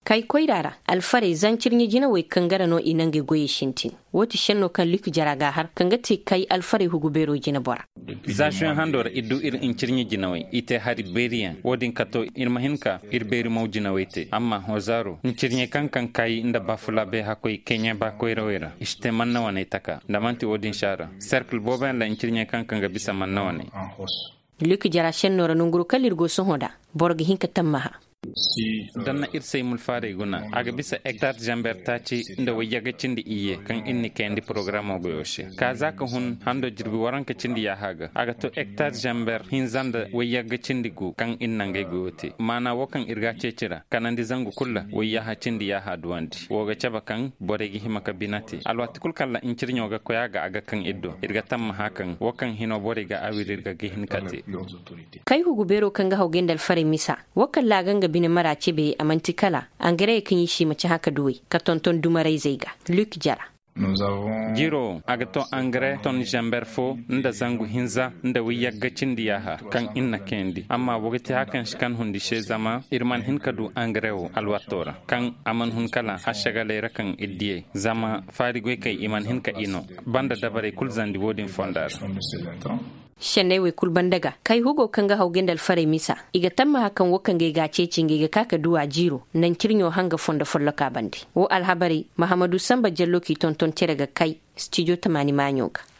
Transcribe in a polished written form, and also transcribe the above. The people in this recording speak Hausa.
kai koirara alfare zancirni jina wai kangara no inange goye shintin woti shenno kan liku jaraga har kangati kai alfare hugubero jina bora zashin handor iddu ir incirni jina wai ite hari beriyan wodin kato irmahinka irberi mawjina waite amma hozaro incirni kankan kai inda bafula be hakoi kenya ba koirawera iste manna wane taka damanti wodin shara circle boben la incirni kankan ga bisa manna wane liku jara shenno ranunguru kalirgo sohoda borga hinka tammaha danna irsay mulfare guna aga bisa hectare jamber taci nda wayaga cindi iye kan inni kendi programme go yoshe kaza ka hun hando jirbi waranka cindi ya haga aga to hectare jamber hinzanda wayaga cindi gu kan innange gote mana wokan irga cecira kanandi zangu kulla wayaha cindi ya ha duwandi woga caba kan boregi himaka binati alwati kul kala incirnyo ga koyaga aga kan iddo irga tamma hakan wokan hino borega awirirga gihin kate kai hugubero kan ga haugendal fare misa wokan laganga bine marace be amanti kala angare kan yi shi mace haka duwe ka tonton dumarai zaiga Luc Jara jiro agato angre ton jamber fo nda zangu hinza nda wiyaga cindiyaha kan inna kendi amma wogati hakan shikan hundi she zama irman hinkadu angre o alwatora kan aman hun kala ashagale rakan iddiye zama farigoy kai iman hinka ino banda dabare kulzandi wodin fondar shannewe kulbandaga kai hugo kanga haugendal fare misa iga tamma hakan wakan ga gace cinge ga kaka duwa jiro nan kirnyo hanga fonda follaka bandi wo alhabari Muhammadu Samba Jallo ki tonton terega kai studio tamani manyoga